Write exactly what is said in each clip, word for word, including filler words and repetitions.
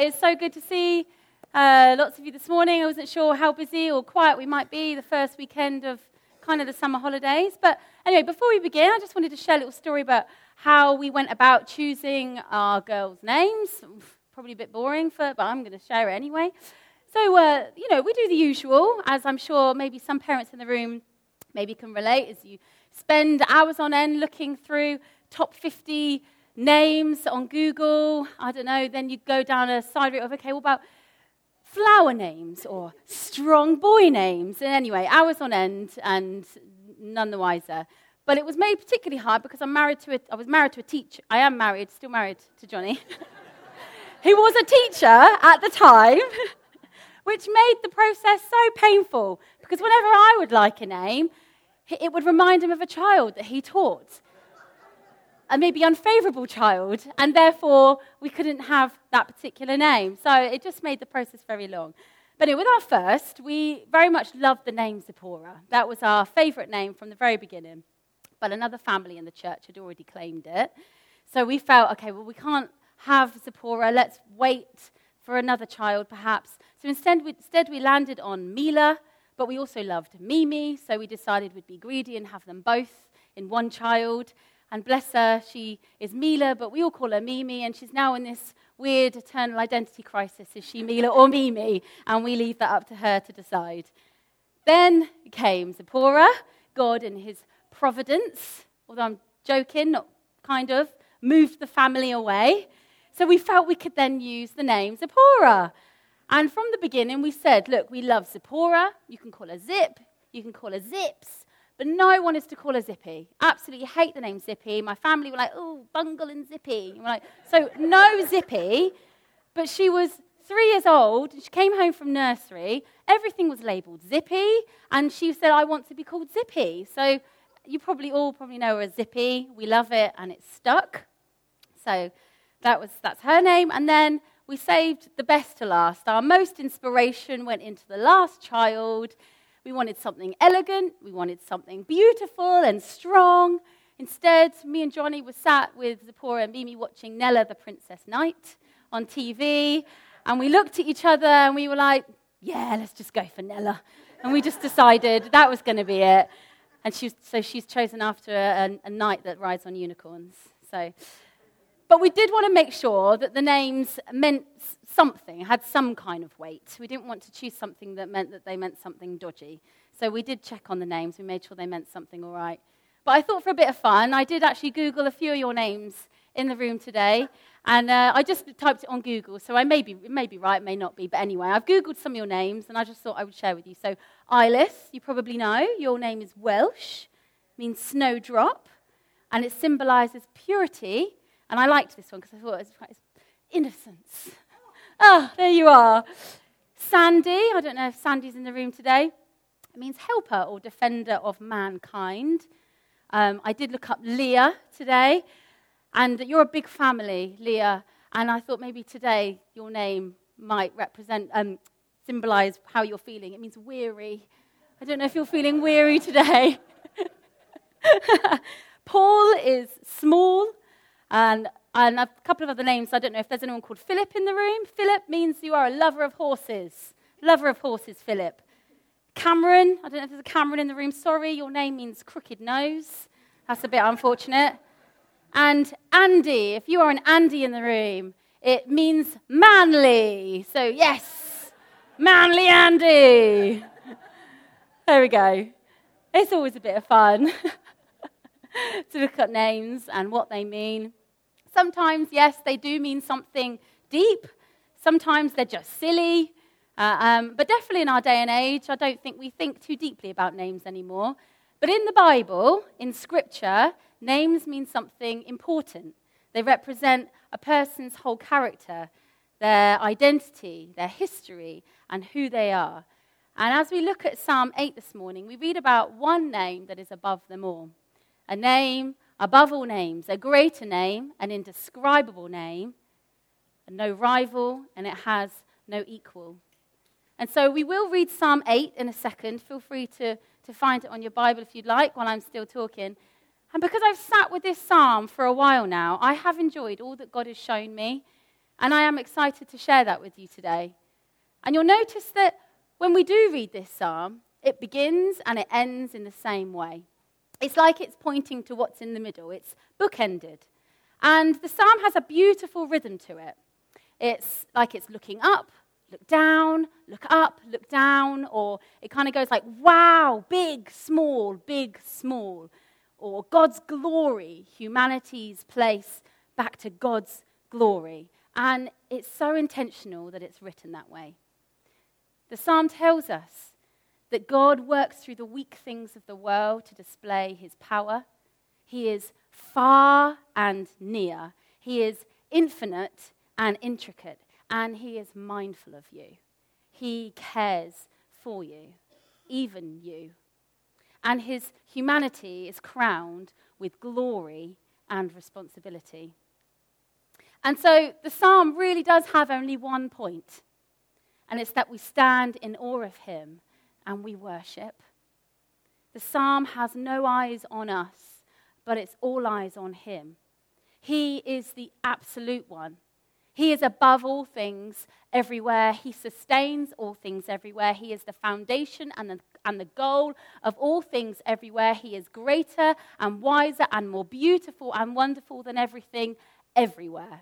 it's so good to see uh, lots of you this morning. I wasn't sure how busy or quiet we might be the first weekend of kind of the summer holidays. But anyway, before we begin, I just wanted to share a little story about how we went about choosing our girls' names. Probably a bit boring, for, but I'm going to share it anyway. So, uh, you know, we do the usual, as I'm sure maybe some parents in the room maybe can relate, as you spend hours on end looking through top fifty names on Google. I don't know, then you go down a side route of, okay, what about flower names or strong boy names? And anyway, hours on end and none the wiser. But it was made particularly hard because I'm married to a, I was married to a teacher. I am married, still married to Johnny. He was a teacher at the time, which made the process so painful because whenever I would like a name, it would remind him of a child that he taught, a maybe unfavorable child, and therefore we couldn't have that particular name. So it just made the process very long. But anyway, with our first, we very much loved the name Zipporah. That was our favorite name from the very beginning. But another family in the church had already claimed it. So we felt, okay, well, we can't have Zipporah. Let's wait for another child, perhaps. So instead we, instead we landed on Mila, but we also loved Mimi, so we decided we'd be greedy and have them both in one child. And bless her, she is Mila, but we all call her Mimi, and she's now in this weird eternal identity crisis. Is she Mila or Mimi? And we leave that up to her to decide. Then came Zipporah, God in his providence, although I'm joking, not kind of, moved the family away. So we felt we could then use the name Zipporah. And from the beginning, we said, look, we love Zipporah. You can call her Zip. You can call her Zips. But no one is to call her Zippy. Absolutely hate the name Zippy. My family were like, oh, Bungle and Zippy. And we're like, so no Zippy. But she was three years old. She came home from nursery. Everything was labelled Zippy. And she said, I want to be called Zippy. So you probably all probably know her as Zippy. We love it, and it's stuck. So that was that's her name. And then we saved the best to last. Our most inspiration went into the last child. We wanted something elegant. We wanted something beautiful and strong. Instead, me and Johnny were sat with Zipporah and Mimi watching Nella the Princess Knight on T V. And we looked at each other and we were like, yeah, let's just go for Nella. And we just decided that was going to be it. And she's, so she's chosen after a, a knight that rides on unicorns. So, but we did want to make sure that the names meant something, had some kind of weight. We didn't want to choose something that meant that they meant something dodgy. So we did check on the names. We made sure they meant something all right. But I thought for a bit of fun, I did actually Google a few of your names in the room today. And uh, I just typed it on Google. So I may be, it may be right, may not be. But anyway, I've Googled some of your names, and I just thought I would share with you. So Eilis, you probably know. Your name is Welsh, means snowdrop, and it symbolises purity. And I liked this one because I thought it was quite innocence. Ah, there you are. Sandy, I don't know if Sandy's in the room today. It means helper or defender of mankind. Um, I did look up Leah today. And you're a big family, Leah, and I thought maybe today your name might represent, um, symbolize how you're feeling. It means weary. I don't know if you're feeling weary today. Paul is small, and, and a couple of other names. I don't know if there's anyone called Philip in the room. Philip means you are a lover of horses. Lover of horses, Philip. Cameron, I don't know if there's a Cameron in the room. Sorry, your name means crooked nose. That's a bit unfortunate. And Andy, if you are an Andy in the room, it means manly. So yes, manly Andy. There we go. It's always a bit of fun to look at names and what they mean. Sometimes, yes, they do mean something deep. Sometimes they're just silly. Uh, um, but definitely in our day and age, I don't think we think too deeply about names anymore. But in the Bible, in Scripture, names mean something important. They represent a person's whole character, their identity, their history, and who they are. And as we look at Psalm eight this morning, we read about one name that is above them all. A name above all names, a greater name, an indescribable name, no rival, and it has no equal. And so we will read Psalm eight in a second. Feel free to, to find it on your Bible if you'd like while I'm still talking. And because I've sat with this psalm for a while now, I have enjoyed all that God has shown me. And I am excited to share that with you today. And you'll notice that when we do read this psalm, it begins and it ends in the same way. It's like it's pointing to what's in the middle. It's bookended. And the psalm has a beautiful rhythm to it. It's like it's looking up, look down, look up, look down, or it kind of goes like, wow, big, small, big, small, or God's glory, humanity's place back to God's glory. And it's so intentional that it's written that way. The psalm tells us that God works through the weak things of the world to display his power. He is far and near. He is infinite and intricate. And he is mindful of you. He cares for you, even you. And his humanity is crowned with glory and responsibility. And so the psalm really does have only one point, and it's that we stand in awe of him and we worship. The psalm has no eyes on us, but it's all eyes on him. He is the absolute one. He is above all things everywhere. He sustains all things everywhere. He is the foundation and the, and the goal of all things everywhere. He is greater and wiser and more beautiful and wonderful than everything everywhere.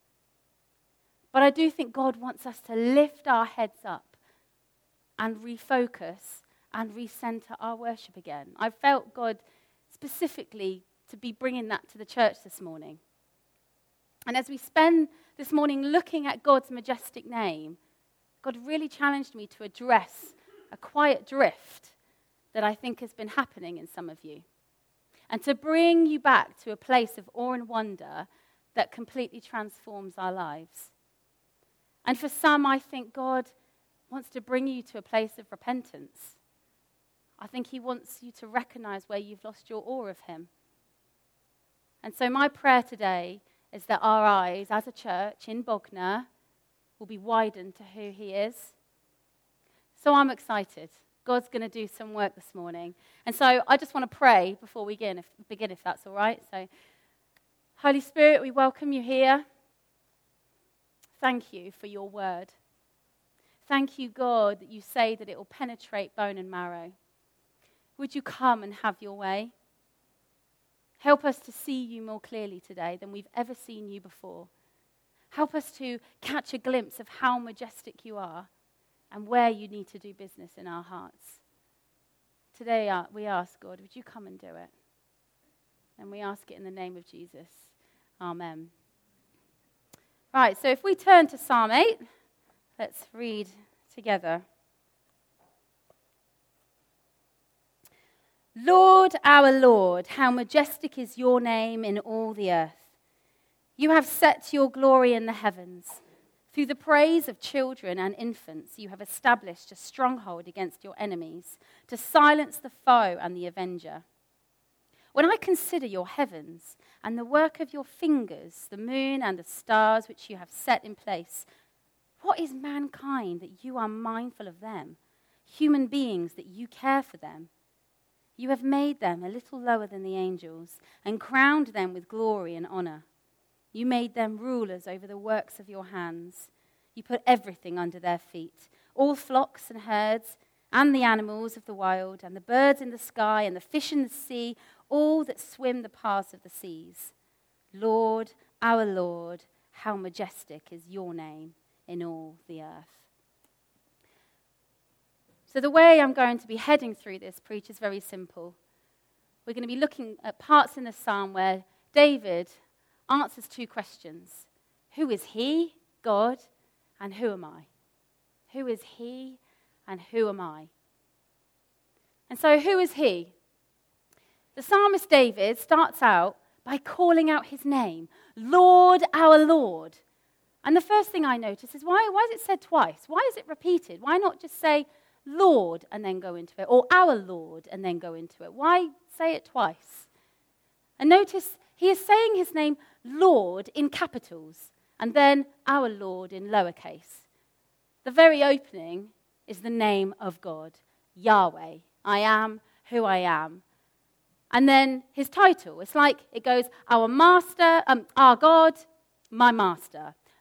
But I do think God wants us to lift our heads up and refocus and recenter our worship again. I felt God specifically to be bringing that to the church this morning. And as we spend this morning looking at God's majestic name, God really challenged me to address a quiet drift that I think has been happening in some of you, and to bring you back to a place of awe and wonder that completely transforms our lives. And for some, I think God wants to bring you to a place of repentance. I think he wants you to recognize where you've lost your awe of him. And so my prayer today is that our eyes as a church in Bognor will be widened to who he is. So I'm excited. God's going to do some work this morning. And so I just want to pray before we begin, if, begin, if that's all right. So, Holy Spirit, we welcome you here. Thank you for your word. Thank you, God, that you say that it will penetrate bone and marrow. Would you come and have your way? Help us to see you more clearly today than we've ever seen you before. Help us to catch a glimpse of how majestic you are and where you need to do business in our hearts. Today uh, we ask, God, would you come and do it? And we ask it in the name of Jesus. Amen. Right, so if we turn to Psalm eight, let's read together. Lord, our Lord, how majestic is your name in all the earth. You have set your glory in the heavens. Through the praise of children and infants, you have established a stronghold against your enemies, to silence the foe and the avenger. When I consider your heavens and the work of your fingers, the moon and the stars which you have set in place, what is mankind that you are mindful of them, human beings that you care for them? You have made them a little lower than the angels and crowned them with glory and honor. You made them rulers over the works of your hands. You put everything under their feet, all flocks and herds, and the animals of the wild, and the birds in the sky, and the fish in the sea, all that swim the paths of the seas. Lord, our Lord, how majestic is your name in all the earth. So the way I'm going to be heading through this preach is very simple. We're going to be looking at parts in the psalm where David answers two questions. Who is he, God, and who am I? Who is he, and who am I? And so who is he? The psalmist David starts out by calling out his name, Lord, our Lord. And the first thing I notice is, why, why is it said twice? Why is it repeated? Why not just say, Lord, and then go into it, or our Lord, and then go into it? Why say it twice? And notice he is saying his name, Lord, in capitals, and then our Lord in lowercase. The very opening is the name of God, Yahweh. I am who I am. And then his title, it's like it goes, our master, um, our God, my master.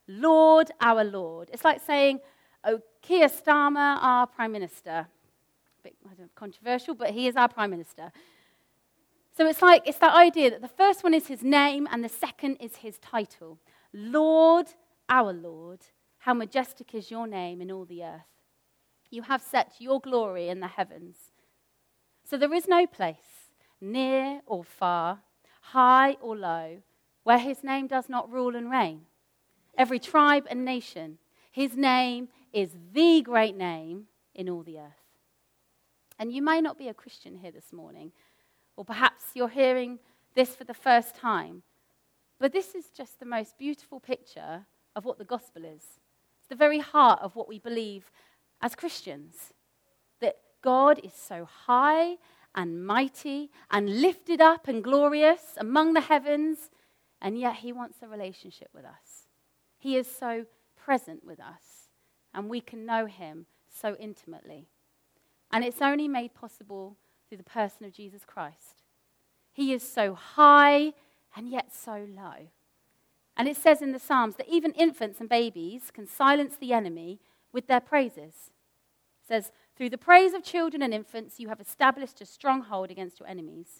Lord, our Lord. It's like saying, oh, Keir Starmer, our Prime Minister. A bit I don't know, controversial, but he is our Prime Minister. So it's like, it's that idea that the first one is his name and the second is his title. Lord, our Lord, how majestic is your name in all the earth. You have set your glory in the heavens. So there is no place, near or far, high or low, where his name does not rule and reign. Every tribe and nation, his name is the great name in all the earth. And you may not be a Christian here this morning, or perhaps you're hearing this for the first time, but this is just the most beautiful picture of what the gospel is. It's the very heart of what we believe as Christians, that God is so high and mighty and lifted up and glorious among the heavens, and yet he wants a relationship with us. He is so present with us, and we can know him so intimately. And it's only made possible through the person of Jesus Christ. He is so high and yet so low. And it says in the Psalms that even infants and babies can silence the enemy with their praises. It says, through the praise of children and infants, you have established a stronghold against your enemies.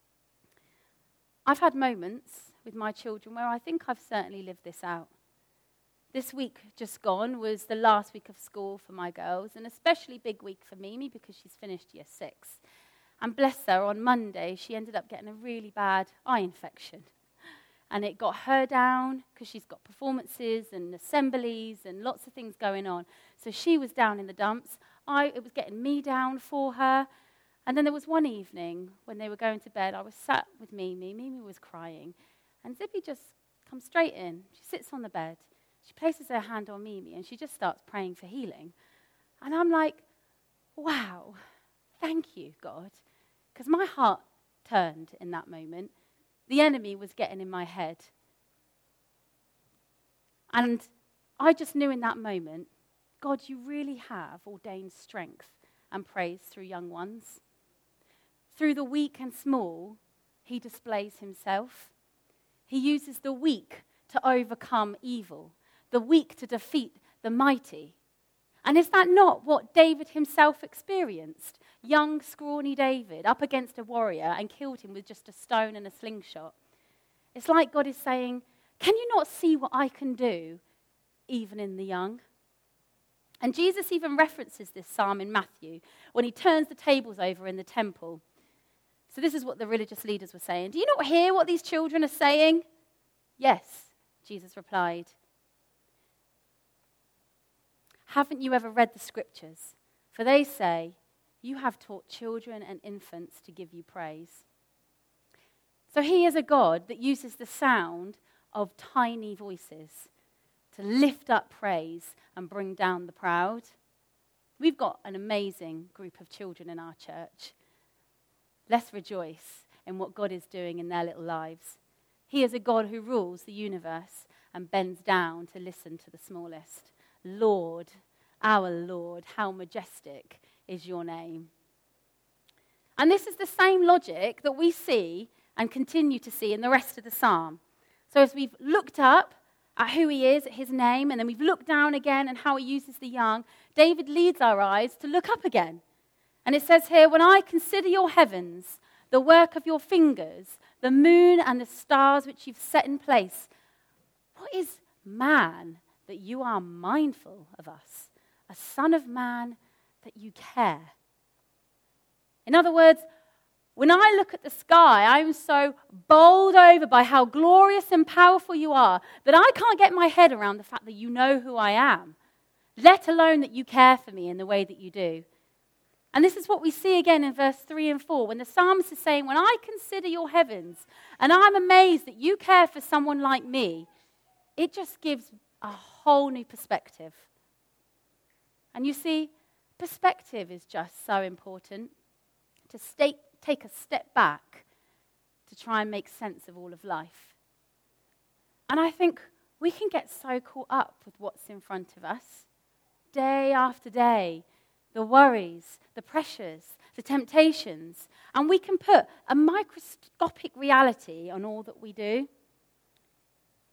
I've had moments with my children where I think I've certainly lived this out. This week just gone was the last week of school for my girls, and especially big week for Mimi because she's finished year six. And bless her, on Monday, she ended up getting a really bad eye infection. And it got her down because she's got performances and assemblies and lots of things going on. So she was down in the dumps. I, it was getting me down for her. And then there was one evening when they were going to bed, I was sat with Mimi. Mimi was crying. And Zippy just comes straight in. She sits on the bed. She places her hand on Mimi and she just starts praying for healing. And I'm like, wow, thank you, God. Because my heart turned in that moment. The enemy was getting in my head. And I just knew in that moment, God, you really have ordained strength and praise through young ones. Through the weak and small, he displays himself. He uses the weak to overcome evil, the weak to defeat the mighty. And is that not what David himself experienced? Young, scrawny David up against a warrior and killed him with just a stone and a slingshot. It's like God is saying, can you not see what I can do even in the young? And Jesus even references this psalm in Matthew when he turns the tables over in the temple. So this is what the religious leaders were saying. Do you not hear what these children are saying? Yes, Jesus replied. Haven't you ever read the scriptures? For they say, you have taught children and infants to give you praise. So he is a God that uses the sound of tiny voices to lift up praise and bring down the proud. We've got an amazing group of children in our church. Let's rejoice in what God is doing in their little lives. He is a God who rules the universe and bends down to listen to the smallest. Lord, our Lord, how majestic is your name. And this is the same logic that we see and continue to see in the rest of the psalm. So as we've looked up at who he is, at his name, and then we've looked down again and how he uses the young, David leads our eyes to look up again. And it says here, when I consider your heavens, the work of your fingers, the moon and the stars which you've set in place, what is man that you are mindful of us? A son of man that you care. In other words, when I look at the sky, I'm so bowled over by how glorious and powerful you are that I can't get my head around the fact that you know who I am, let alone that you care for me in the way that you do. And this is what we see again in verse three and four, when the psalmist is saying, when I consider your heavens, and I'm amazed that you care for someone like me, it just gives a whole new perspective. And you see, perspective is just so important, to stay, take a step back to try and make sense of all of life. And I think we can get so caught up with what's in front of us, day after day, the worries, the pressures, the temptations, and we can put a microscopic reality on all that we do.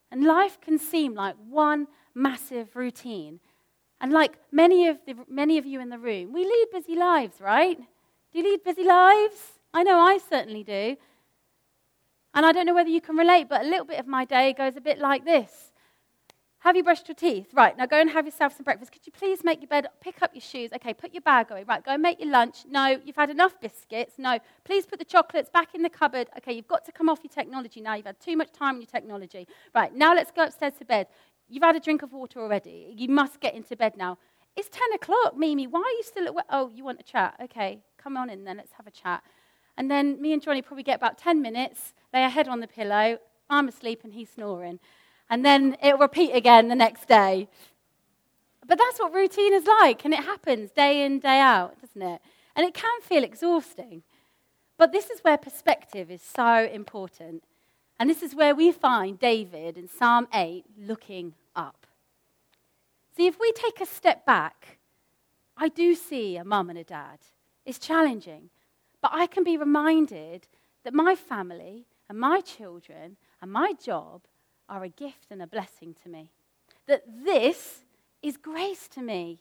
And life can seem like one massive routine. And like many of, the, many of you in the room, we lead busy lives, right? Do you lead busy lives? I know I certainly do. And I don't know whether you can relate, but a little bit of my day goes a bit like this. Have you brushed your teeth? Right, now go and have yourself some breakfast. Could you please make your bed, pick up your shoes? Okay, put your bag away. Right, go and make your lunch. No, you've had enough biscuits. No, please put the chocolates back in the cupboard. Okay, you've got to come off your technology now. You've had too much time on your technology. Right, now let's go upstairs to bed. You've had a drink of water already. You must get into bed now. It's ten o'clock, Mimi. Why are you still at work? Oh, you want a chat? Okay, come on in then. Let's have a chat. And then me and Johnny probably get about ten minutes, lay our head on the pillow. I'm asleep and he's snoring. And then it'll repeat again the next day. But that's what routine is like, and it happens day in, day out, doesn't it? And it can feel exhausting. But this is where perspective is so important. And this is where we find David in Psalm eight looking up. See, if we take a step back, I do see a mum and a dad. It's challenging. But I can be reminded that my family and my children and my job are a gift and a blessing to me. That this is grace to me.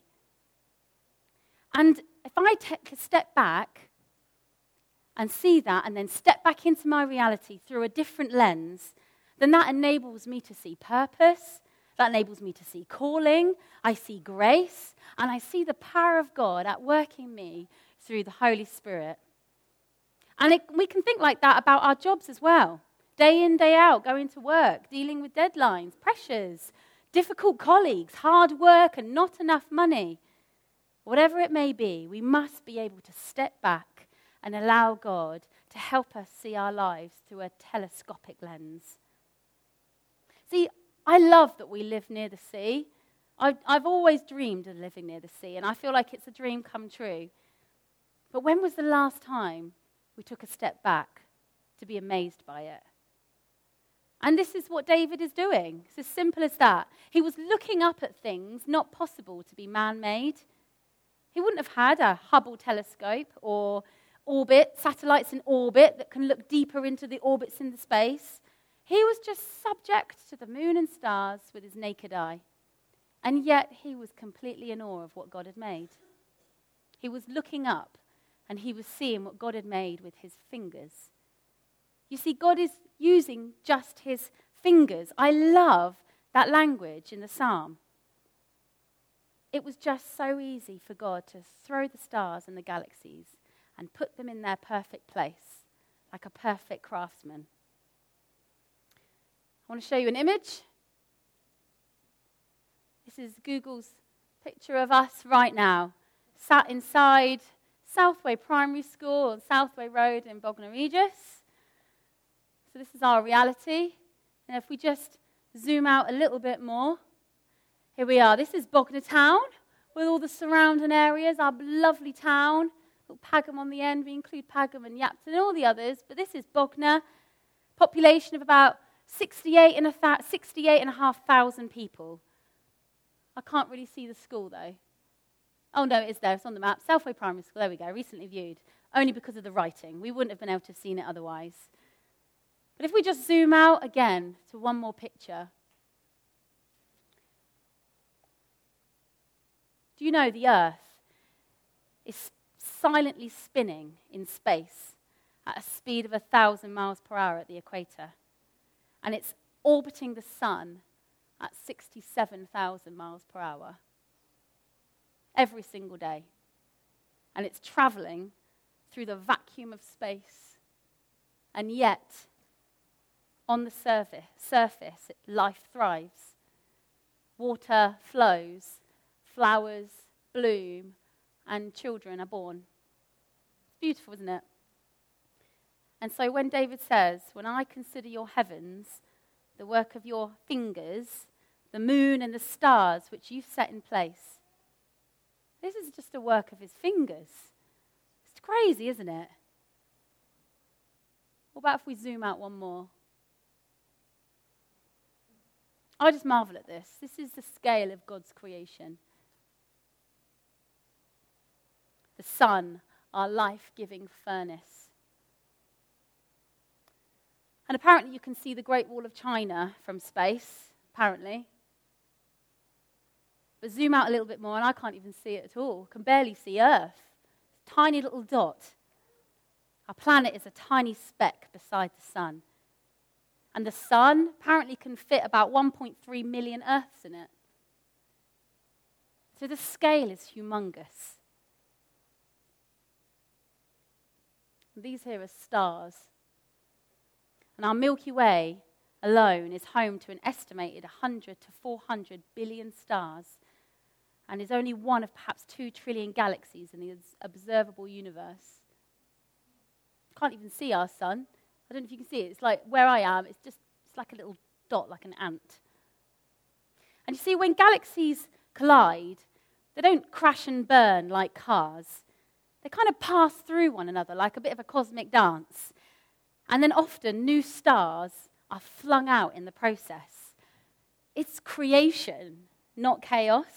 And if I take a step back and see that and then step back into my reality through a different lens, then that enables me to see purpose, that enables me to see calling, I see grace, and I see the power of God at work in me through the Holy Spirit. And it, we can think like that about our jobs as well. Day in, day out, going to work, dealing with deadlines, pressures, difficult colleagues, hard work and not enough money. Whatever it may be, we must be able to step back and allow God to help us see our lives through a telescopic lens. See, I love that we live near the sea. I've, I've always dreamed of living near the sea, and I feel like it's a dream come true. But when was the last time we took a step back to be amazed by it? And this is what David is doing. It's as simple as that. He was looking up at things not possible to be man-made. He wouldn't have had a Hubble telescope or orbit, satellites in orbit that can look deeper into the orbits in the space. He was just subject to the moon and stars with his naked eye. And yet he was completely in awe of what God had made. He was looking up and he was seeing what God had made with his fingers. You see, God is using just his fingers. I love that language in the psalm. It was just so easy for God to throw the stars and the galaxies and put them in their perfect place, like a perfect craftsman. I want to show you an image. This is Google's picture of us right now, sat inside Southway Primary School on Southway Road in Bognor Regis. So this is our reality. And if we just zoom out a little bit more, here we are. This is Bognor Town with all the surrounding areas, our lovely town. Little Pagham on the end. We include Pagham and Yapton and all the others. But this is Bognor. Population of about sixty-eight and a th- sixty-eight and a half thousand people. I can't really see the school though. Oh no, it is there. It's on the map. Southway Primary School. There we go. Recently viewed. Only because of the writing. We wouldn't have been able to have seen it otherwise. But if we just zoom out again to one more picture. Do you know the Earth is silently spinning in space at a speed of a thousand miles per hour at the equator? And it's orbiting the sun at sixty-seven thousand miles per hour every single day. And it's traveling through the vacuum of space. And yet, on the surface, surface, life thrives. Water flows, flowers bloom, and children are born. It's beautiful, isn't it? And so when David says, when I consider your heavens, the work of your fingers, the moon and the stars which you've set in place, this is just a work of his fingers. It's crazy, isn't it? What about if we zoom out one more? I just marvel at this. This is the scale of God's creation. The sun, our life-giving furnace. And apparently you can see the Great Wall of China from space, apparently. But zoom out a little bit more and I can't even see it at all. Can barely see Earth. Tiny little dot. Our planet is a tiny speck beside the sun. And the sun apparently can fit about one point three million Earths in it. So the scale is humongous. And these here are stars. And our Milky Way alone is home to an estimated one hundred to four hundred billion stars and is only one of perhaps two trillion galaxies in the observable universe. Can't even see our sun. I don't know if you can see it. It's like where I am, it's just it's like a little dot, like an ant. And you see, when galaxies collide, they don't crash and burn like cars. They kind of pass through one another like a bit of a cosmic dance. And then often new stars are flung out in the process. It's creation, not chaos.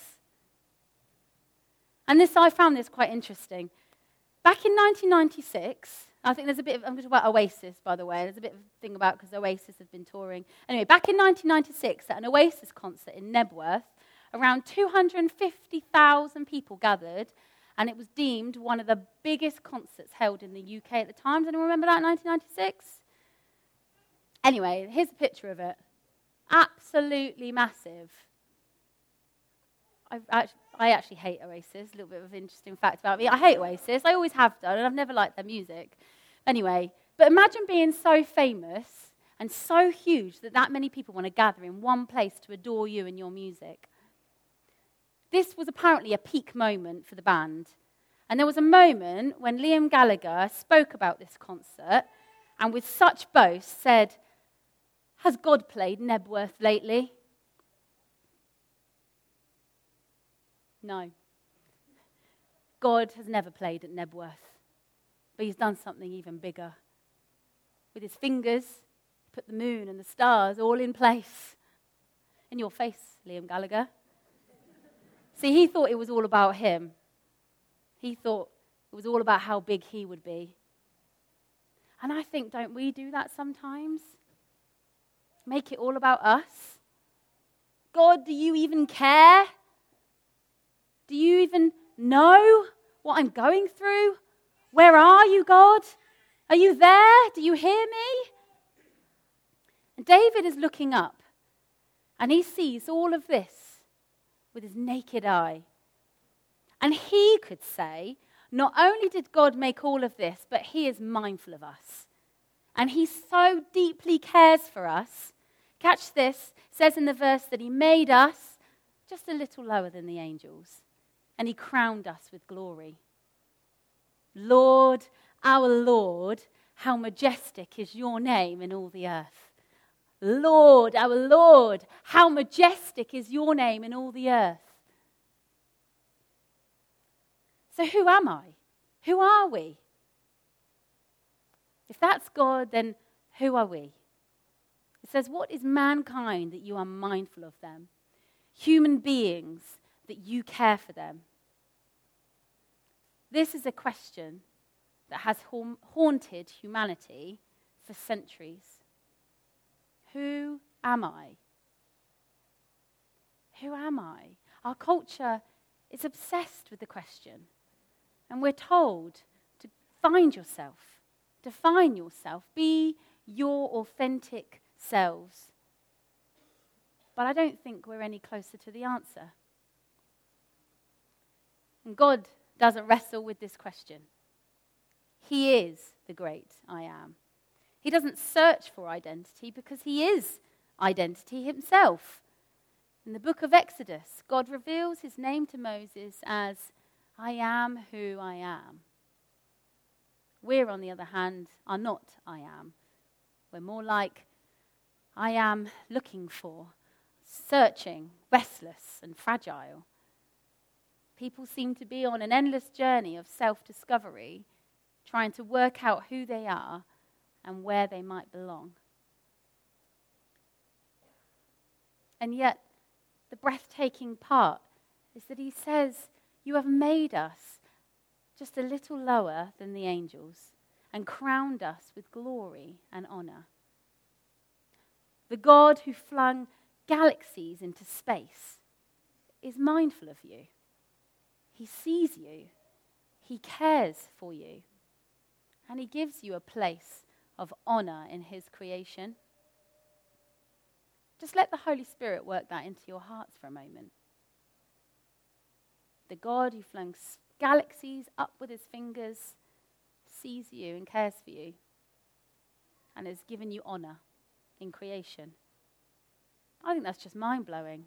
And this, I found this quite interesting. Back in nineteen ninety-six, I think there's a bit of, I'm going to talk about Oasis, by the way. There's a bit of a thing about, because Oasis have been touring. Anyway, back in nineteen ninety-six, at an Oasis concert in Nebworth, around two hundred fifty thousand people gathered, and it was deemed one of the biggest concerts held in the U K at the time. Does anyone remember that, nineteen ninety-six? Anyway, here's a picture of it. Absolutely massive. I actually, I actually hate Oasis. A little bit of an interesting fact about me. I hate Oasis. I always have done, and I've never liked their music. Anyway, but imagine being so famous and so huge that that many people want to gather in one place to adore you and your music. This was apparently a peak moment for the band. And there was a moment when Liam Gallagher spoke about this concert and with such boast said, "Has God played Nebworth lately?" No. God has never played at Nebworth, but he's done something even bigger. With his fingers, put the moon and the stars all in place. In your face, Liam Gallagher. See, he thought it was all about him. He thought it was all about how big he would be. And I think, don't we do that sometimes? Make it all about us? God, do you even care? Do you even know what I'm going through? Where are you, God? Are you there? Do you hear me? And David is looking up, and he sees all of this with his naked eye. And he could say, not only did God make all of this, but he is mindful of us. And he so deeply cares for us. Catch this, it says in the verse that he made us just a little lower than the angels. And he crowned us with glory. Lord, our Lord, how majestic is your name in all the earth. Lord, our Lord, how majestic is your name in all the earth. So who am I? Who are we? If that's God, then who are we? It says, what is mankind that you are mindful of them? Human beings that you care for them. This is a question that has ha- haunted humanity for centuries. Who am I? Who am I? Our culture is obsessed with the question. And we're told to find yourself, define yourself, be your authentic selves. But I don't think we're any closer to the answer. And God doesn't wrestle with this question. He is the great I am. He doesn't search for identity because he is identity himself. In the book of Exodus, God reveals his name to Moses as, I am who I am. We're, on the other hand, are not I am. We're more like, I am looking for, searching, restless and fragile. People seem to be on an endless journey of self-discovery, trying to work out who they are and where they might belong. And yet, the breathtaking part is that he says, you have made us just a little lower than the angels and crowned us with glory and honor. the God who flung galaxies into space, is mindful of you. He sees you. He cares for you. And he gives you a place of honor in his creation. Just let the Holy Spirit work that into your hearts for a moment. The God who flung galaxies up with his fingers sees you and cares for you and has given you honor in creation. I think that's just mind-blowing.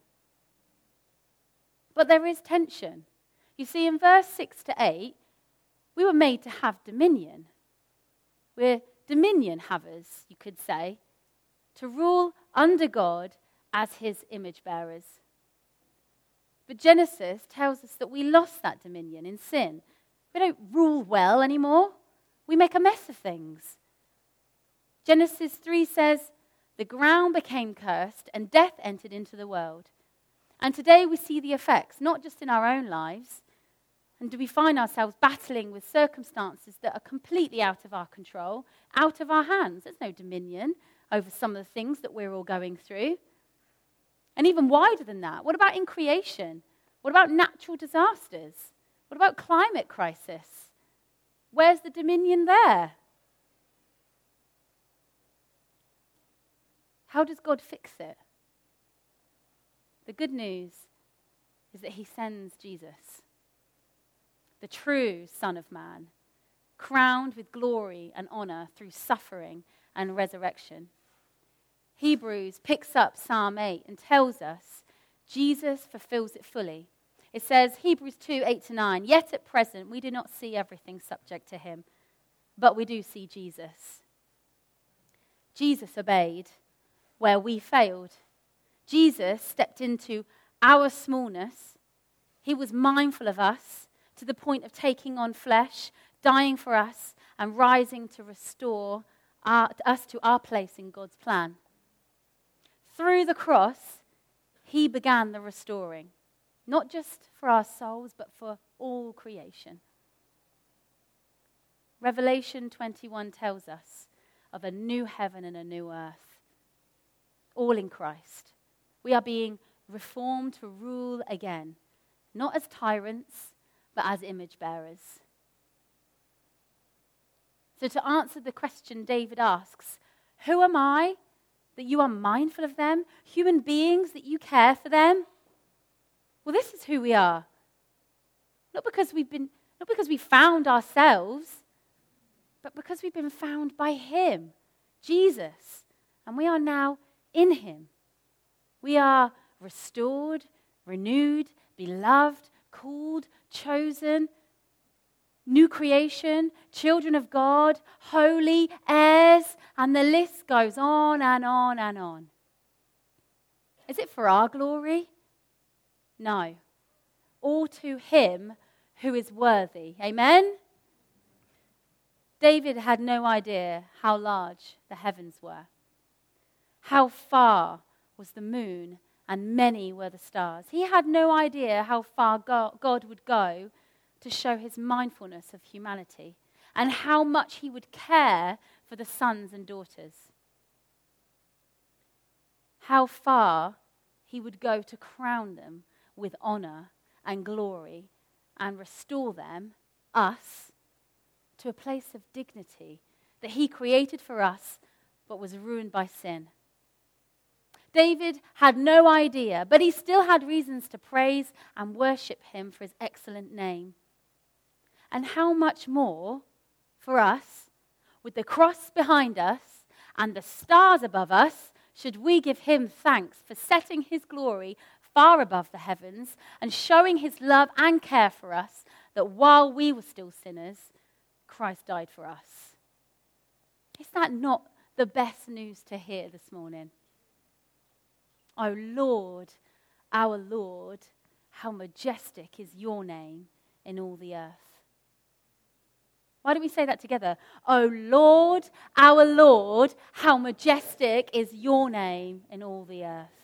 But there is tension. You see, in verse six to eight, we were made to have dominion. We're dominion havers, you could say, to rule under God as his image bearers. But Genesis tells us that we lost that dominion in sin. We don't rule well anymore. We make a mess of things. Genesis three says, the ground became cursed and death entered into the world. And today we see the effects, not just in our own lives, and do we find ourselves battling with circumstances that are completely out of our control, out of our hands. There's no dominion over some of the things that we're all going through. And even wider than that, what about in creation? What about natural disasters? What about climate crisis? Where's the dominion there? How does God fix it? The good news is that he sends Jesus, the true Son of Man, crowned with glory and honor through suffering and resurrection. Hebrews picks up Psalm eight and tells us Jesus fulfills it fully. It says, Hebrews two, eight to nine, yet at present we do not see everything subject to him, but we do see Jesus. Jesus obeyed where we failed. Jesus stepped into our smallness. He was mindful of us to the point of taking on flesh, dying for us, and rising to restore our, us to our place in God's plan. Through the cross, he began the restoring, not just for our souls, but for all creation. Revelation twenty-one tells us of a new heaven and a new earth, all in Christ. We are being reformed to rule again, not as tyrants, but as image bearers. So to answer the question David asks, who am I that you are mindful of them? Human beings that you care for them? Well, this is who we are. Not because we've been, not because we found ourselves, but because we've been found by him, Jesus. And we are now in him. We are restored, renewed, beloved, called, chosen, new creation, children of God, holy, heirs, and the list goes on and on and on. Is it for our glory? No. All to him who is worthy. Amen? David had no idea how large the heavens were. How far was the moon and many were the stars. He had no idea how far God would go to show his mindfulness of humanity and how much he would care for the sons and daughters. How far he would go to crown them with honor and glory and restore them, us, to a place of dignity that he created for us but was ruined by sin. David had no idea, but he still had reasons to praise and worship him for his excellent name. And how much more for us, with the cross behind us and the stars above us, should we give him thanks for setting his glory far above the heavens and showing his love and care for us, that while we were still sinners, Christ died for us. Is that not the best news to hear this morning? O Lord, our Lord, how majestic is your name in all the earth. Why don't we say that together? O Lord, our Lord, how majestic is your name in all the earth.